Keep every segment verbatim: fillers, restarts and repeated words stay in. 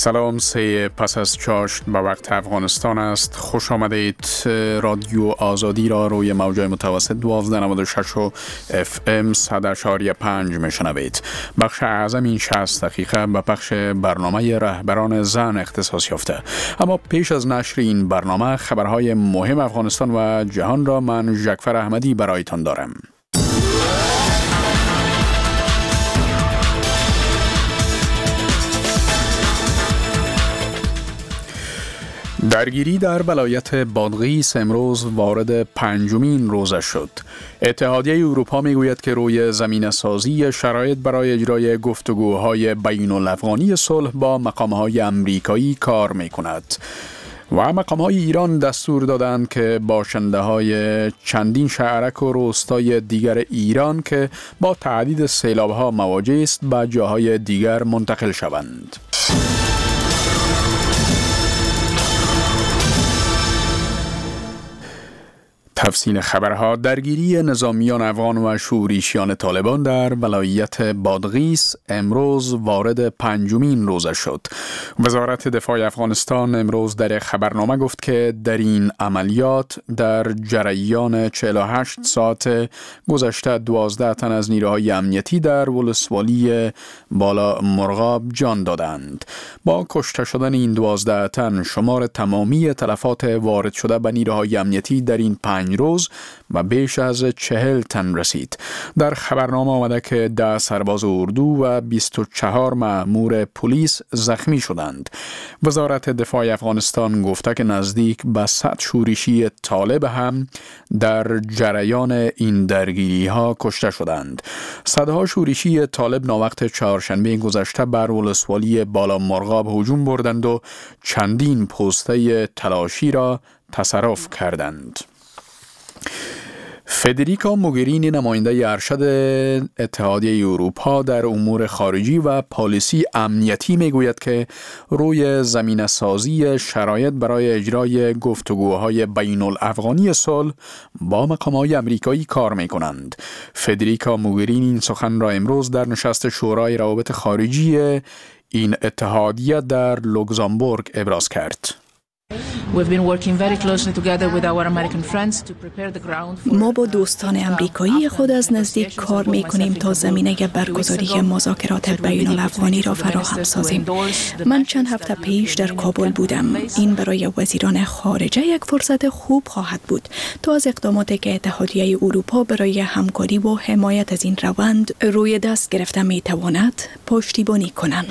سلام، سه پس از چاشت به وقت افغانستان است. خوش آمدید. رادیو آزادی را روی موجای متوسط دوازده نود و شش و اف ام صد اشاری پنج میشنوید. بخش اعظم این شصت دقیقه به پخش برنامه رهبران زن اختصاص یافته. اما پیش از نشر این برنامه خبرهای مهم افغانستان و جهان را من ژکفر احمدی برایتان دارم. درگیری در ولایت بادغیس امروز وارد پنجمین روزه شد. اتحادیه اروپا میگوید که روی زمینه سازی شرایط برای اجرای گفتگوهای بین الافغانی صلح با مقامهای امریکایی کار میکند. و مقامهای ایران دستور دادند که باشنده های چندین شهرک و روستای دیگر ایران که با تعدید سیلابها مواجه است به جاهای دیگر منتقل شوند. تفصیل خبرها. درگیری نظامیان افغان و شورشیان طالبان در ولایت بادغیس امروز وارد پنجمین روزه شد. وزارت دفاع افغانستان امروز در خبرنامه گفت که در این عملیات در جریان چهل و هشت ساعت گذشته دوازده تن از نیروهای امنیتی در ولسوالی بالا مرغاب جان دادند. با کشته شدن این دوازده تن شمار تمامی تلفات وارد شده به نیروهای امنیتی در این پنج روز و بیش از چهل تن رسید. در خبرنامه آمده که ده سرباز اردو و بیست و چهار مأمور پلیس زخمی شدند. وزارت دفاع افغانستان گفته که نزدیک به صد شورشی طالب هم در جریان این درگیری ها کشته شدند. صدها شورشی طالب ناوقت چهارشنبه گذشته بر ولسوالی بالا مرغاب هجوم بردند و چندین پسته تلاشی را تصرف کردند. فدریکا موگرینی نماینده ارشد اتحادیه اروپا در امور خارجی و پالیسی امنیتی میگوید که روی زمینه سازی شرایط برای اجرای گفتگوهای بین الافغانی صلح با مقامات امریکایی کار میکنند. فدریکا موگرینی این سخن را امروز در نشست شورای روابط خارجی این اتحادیه در لوکزامبورگ ابراز کرد. ما با دوستان امریکایی خود از نزدیک کار می کنیم تا زمینه برگزاری مذاکرات بین الافغانی را فراهم سازیم. من چند هفته پیش در کابل بودم. این برای وزیران خارجه یک فرصت خوب خواهد بود تا از اقداماتی که اتحادیه اروپا برای همکاری و حمایت از این روند روی دست گرفته می تواند پشتیبانی کنند.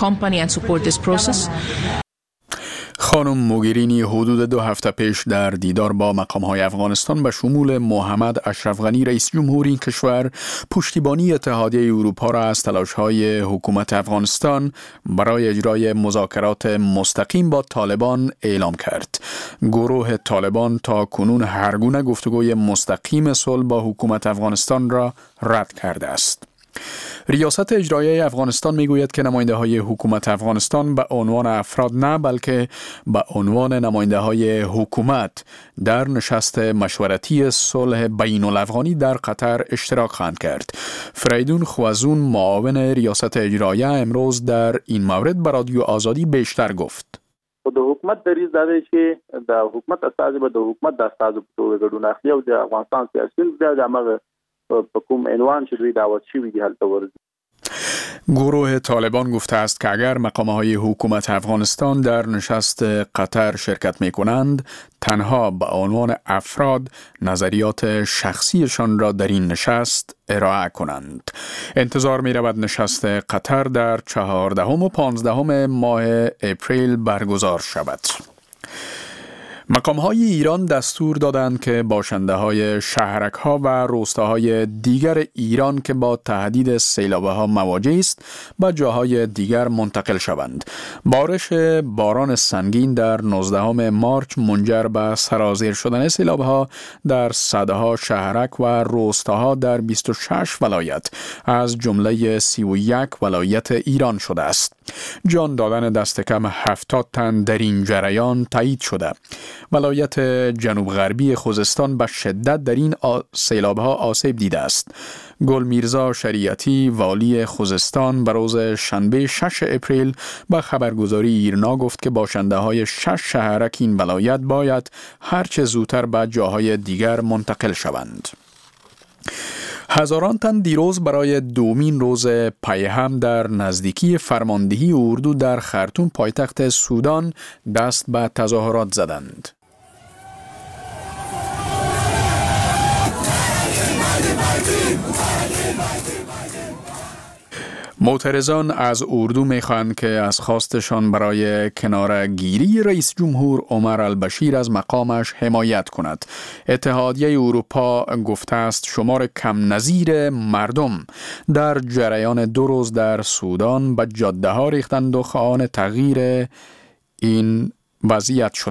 خانم موگرینی حدود دو هفته پیش در دیدار با مقام‌های افغانستان به شمول محمد اشرف غنی رئیس جمهور این کشور پشتیبانی اتحادیه اروپا را از تلاش‌های حکومت افغانستان برای اجرای مذاکرات مستقیم با طالبان اعلام کرد. گروه طالبان تا کنون هر گونه گفتگوی مستقیم صلح با حکومت افغانستان را رد کرده است. ریاست اجرایی افغانستان میگوید که نماینده های حکومت افغانستان به عنوان افراد نه بلکه به عنوان نماینده های حکومت در نشست مشورتی صلح بین الافغانی در قطر اشتراک خواهند کرد. فریدون خوازون معاون ریاست اجرایی امروز در این مورد به رادیو آزادی بیشتر گفت. د حکومت دریز داده چې د حکومت استازي به د حکومت د استازو په توګه ګډون اخلي او د افغانستان سیاسیون د هغه په کوم عنوان چې دوی دعوت شوي دي هلته ورځي. گروه طالبان گفته است که اگر مقام‌های حکومت افغانستان در نشست قطر شرکت می‌کنند تنها به عنوان افراد نظریات شخصیشان را در این نشست ارائه کنند. انتظار می‌رود نشست قطر در چهاردهم و پانزدهم ماه اپریل برگزار شود. مقام‌های ایران دستور دادند که باشنده‌های شهرک‌ها و روستاهای دیگر ایران که با تهدید سیلاب‌ها مواجه است به جاهای دیگر منتقل شوند. بارش باران سنگین در نوزدهم مارچ منجر به سرازیر شدن سیلاب‌ها در صدها شهرک و روستاها در بیست و شش ولایت از جمله سی و یک ولایت ایران شده است. جان دادن دست کم هفتاد تن در این جریان تایید شده. ولایت جنوب غربی خوزستان به شدت در این سیلاب‌ها آسیب دیده است. گل میرزا شریعتی والی خوزستان به روز شنبه شش اپریل به خبرگزاری ایرنا گفت که باشنده های شش شهرک این ولایت باید هرچه زودتر به جاهای دیگر منتقل شوند. هزاران تن دیروز برای دومین روز پی هم در نزدیکی فرماندهی اردو در خرطوم پایتخت سودان دست به تظاهرات زدند. معترضان از اردو می‌خواهند که از خواستشان برای کناره‌گیری رئیس جمهور عمر البشیر از مقامش حمایت کند. اتحادیه اروپا گفته است شمار کم نظیر مردم در جریان دو روز در سودان به جاده ها ریختند و خواهان تغییر این وضعیت شد.